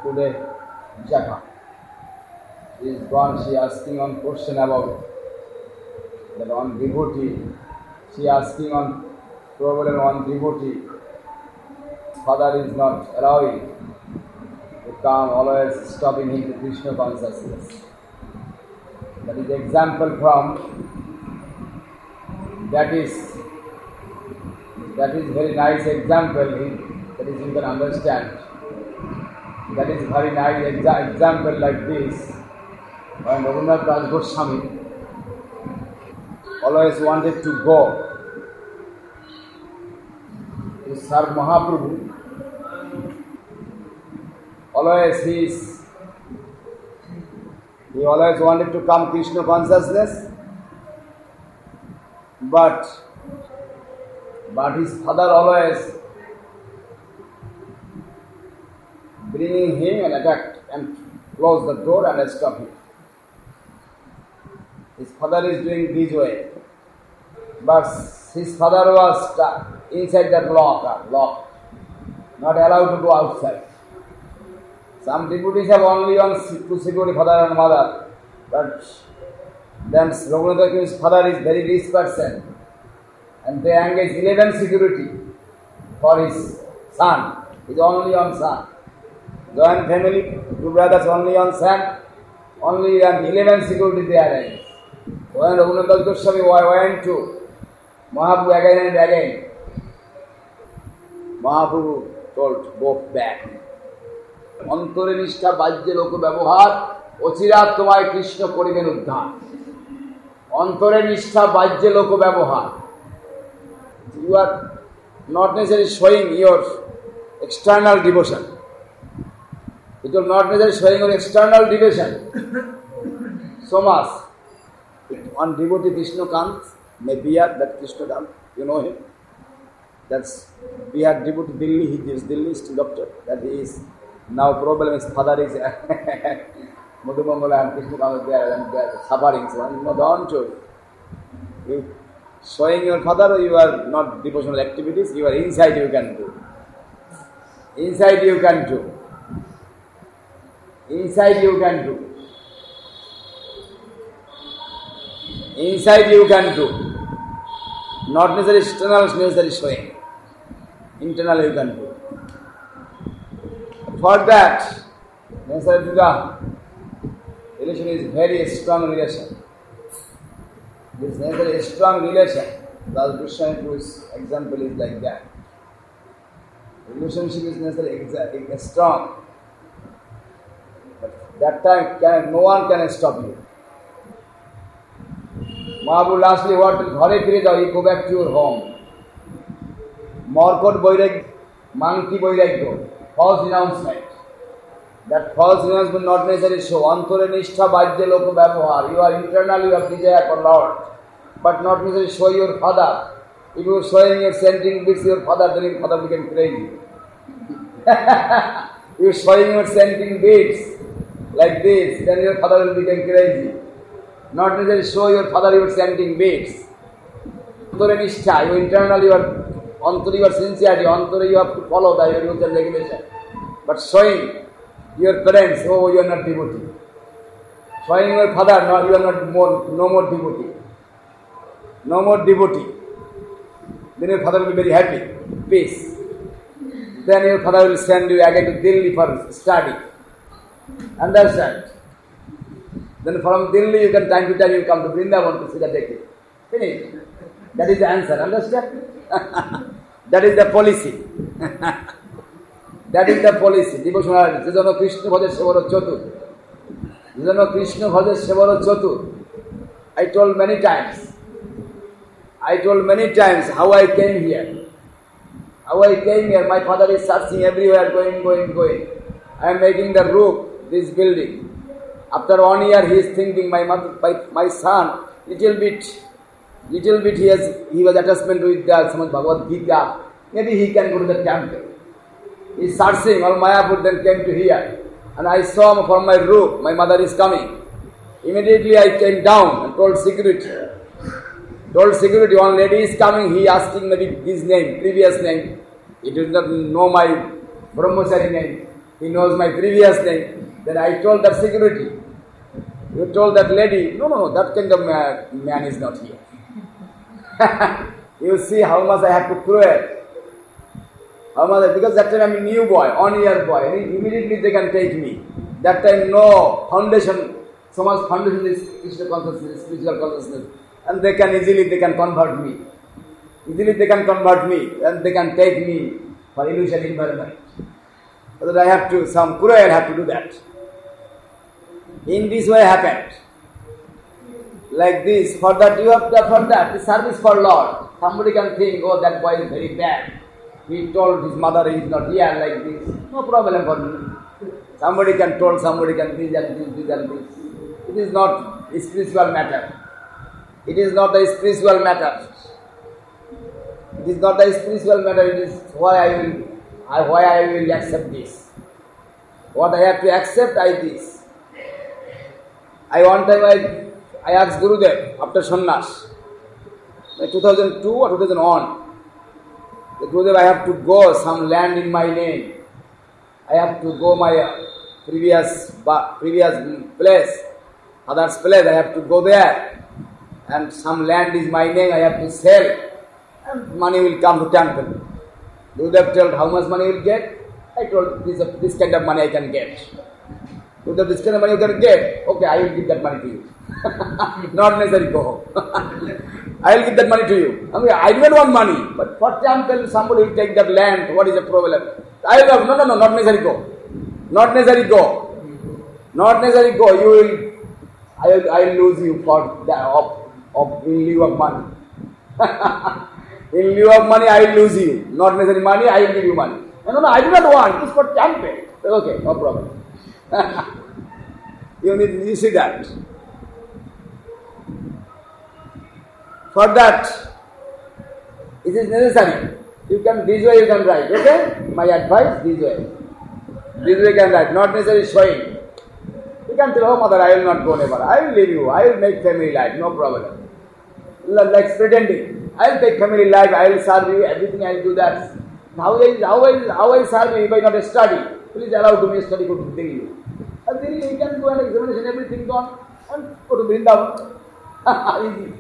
today, Jaka. She is gone, she asking one question about that one devotee. She asking on problem on devotee. Father is not allowing to come, always stopping him to Krishna consciousness. That is example from that is very nice example that is you can understand. That is very nice example like this. When Rabindranath Das Goswami always wanted to go to serve Mahaprabhu. He always wanted to come Krishna consciousness, but his father always bringing him and attacked and close the door and stop him. His father is doing this way, but his father was stuck inside that lock, not allowed to go outside. Some devotees have only on to security father and mother, but then Raghunath father is very rich person, and they engage 11 security for his son. His only on son. Joint family, two brothers only on son, only 11 security they arrange. When Raghunath Das Goswami went to Mahaprabhu again and again, Mahaprabhu told, go back. অন্তরে নিষ্ঠা বাহ্যে লোক ব্যবহার অচিরাত তোমায় কৃষ্ণ করিবেন উদ্ধার। অন্তরে নিষ্ঠা বাহ্যে লোক ব্যবহার। You are not necessarily showing your external devotion. It will not necessarily showing your external devotion so much. One devotee Krishna comes, may Bihar, that Krishna comes, you know him. That's Bihar devotee Delhi, he is Delhi doctor, that he is. Now problem is father is Madhumangala and Krishna comes there and they are suffering. So no, don't show. You showing your father, you are not devotional activities, you are inside you can do. Inside you can do. Inside you can do. Inside you can do. Not necessarily external, necessarily showing. Internal you can do. For that, relation is very strong relation. This necessarily strong relation. The Krishna's example is like that. Relationship is necessarily strong. But that time no one can stop you. Mahaprabhu lastly what? Ghare fire jao, you go back to your home. Morkot boiragya, monkey boiragya. False denouncement. That false denouncement not necessarily show. Antore nishtha bhajya loko vyavahar. You are internally you have desire for Lord, but not necessarily show your father. If you are showing your sending bits your father, then your father became crazy. You are showing your sending bits like this, then your father will become crazy. Not necessarily show your father your sending bits. Antore nishtha, you internally you are Antara your sincerity, Antara you have to follow the rules and regulation. But showing your parents, oh, you are not devotee. Showing your father, no, you are not no more devotee. No more devotee. Then your father will be very happy, peace. Then your father will send you again to Delhi for study. Understand? Then from Delhi you can time to time you come to Vrindavan to see the decade. Finish. That is the answer. Understand? That is the policy. That is the policy. Devotional. Jajano Krishna bhaja sevaro chatur. Jajano Krishna bhaja sevaro chatur. I told many times how I came here. How I came here. My father is searching everywhere, going. I am making the roof, this building. After 1 year he is thinking, my son, little bit he was attachment with the Srimad Bhagavad Gita. Maybe he can go to the temple. He is searching, all Mayapur then came to here. And I saw from my roof, my mother is coming. Immediately I came down and told security, one lady is coming, he asking maybe his name, previous name. He did not know my brahmachari name. He knows my previous name. Then I told that security. You told that lady, no, that kind of man is not here. You see how much I have to cruel. How much, because that time I'm a new boy, 1 year boy, and immediately they can take me. That time no foundation, so much foundation is Krishna consciousness, spiritual consciousness, and they can convert me. Easily they can convert me, and they can take me for illusion environment. But I have to, some cruel have to do that. In this way happened. Like this, for that you have to, for that, the service for Lord. Somebody can think, oh, that boy is very bad. He told his mother he is not here like this. No problem for me. Somebody can told, somebody can this and this and this. It is not a spiritual matter. It is not a spiritual matter. It is not a spiritual matter. It is why I will accept this. What I have to accept, this. One time I asked Gurudev after sannyas, 2002 or 2001. Gurudev, I have to go some land in my name. I have to go my previous place, father's place. I have to go there, and some land is my name. I have to sell, and money will come to temple. Gurudev told how much money you will get. I told this kind of money I can get. Gurudev, this kind of money you can get. Okay, I will give that money to you. Not necessary go home. I will give that money to you. I don't want money, but for temple somebody will take that land. What is the problem? I will no, not necessary go. Not necessary go. Not necessary go. You will. I will lose you for the in lieu of money. In lieu of money, I will lose you. Not necessary money, I will give you money. No, I do not want. It is for temple. Okay, no problem. You see that. For that, it is necessary. This way you can write, okay? My advice, this way. This way you can write, not necessarily showing. You can tell, oh mother, I will not go never. I will leave you. I will make family life, no problem. Like pretending. I will take family life, I will serve you, everything I will do that. How I serve you if I not study? Please allow to me study, go to Delhi. And Delhi you can do an examination, everything gone, and go to Vrindavan. Easy.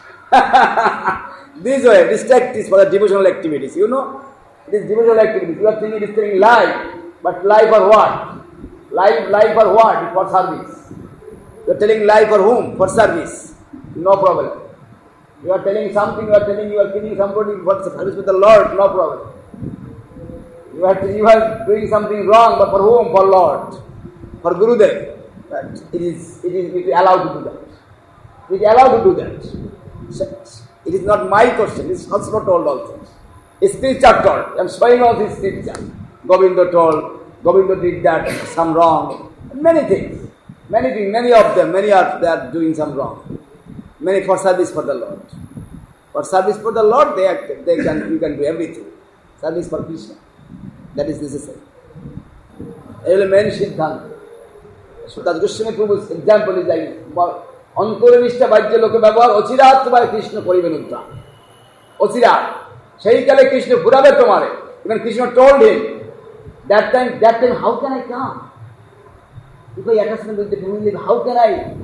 This way, distract is for the devotional activities. You know, it is devotional activities. You are thinking it is telling life, but life for what? Life for what? For service. You are telling life for whom? For service. No problem. You are telling something, you are killing somebody for service with the Lord, no problem. You are doing something wrong, but for whom? For Lord. For Gurudev. But it is allowed to do that. It is allowed to do that. It is not my question, it is also told also. Scripture told, I am showing all this scripture. Govinda told, Govinda did that, some wrong. Many things, many of them, they are doing some wrong. Many for service for the Lord. For service for the Lord, you can do everything. Service for Krishna. That is necessary. Main Siddhanta. Suta's Goswami Prabhu's example is like, অন্তরনিষ্ঠা বাহ্য লোকে ব্যবহার অচিরাত তোমায় কৃষ্ণ করিবেন উদ্ধার অচিরাত সেই কালে কৃষ্ণ ঘুরাবে তোমারে even Krishna told him that time how can I come if I attachment with the family how can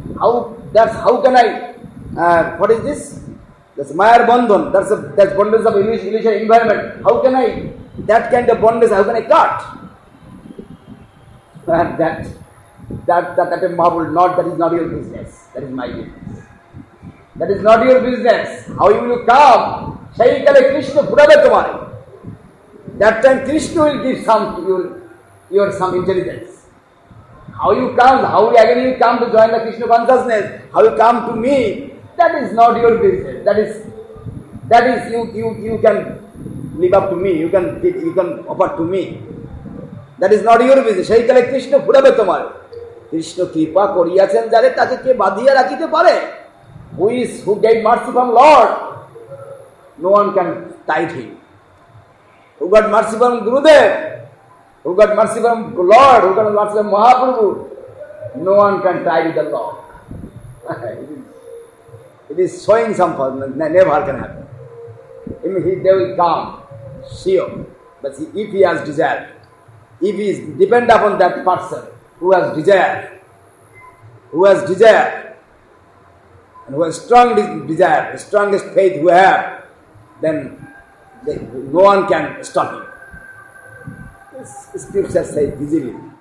I what is this that's Mayar Bandhan that's bondage of illusion environment how can I that kind of bondage how can I cut and that Mahabul, that is not your business. That is my business. That is not your business. How you will come? Sai kale Krishna purabe tomare. That time Krishna will give some intelligence. How you come? How again you come to join the Krishna consciousness? How you come to me? That is not your business. That is you can live up to me. You can offer to me. That is not your business. Sai kale Krishna purabe tomare. Krishna কৃপা করিয়াছেন যারে তাকে কে বাঁধিয়া রাখিতে পারে who gave mercy from Lord no one can tie him who got mercy from Gurudev who got mercy from Lord who got mercy from Mahaprabhu no one can tie with the Lord it is showing some never can happen they will come sure but if he has desired if he is depend upon that person who has desire, and who has strong desire, the strongest faith who have, then no one can stop him. Scripture says easily.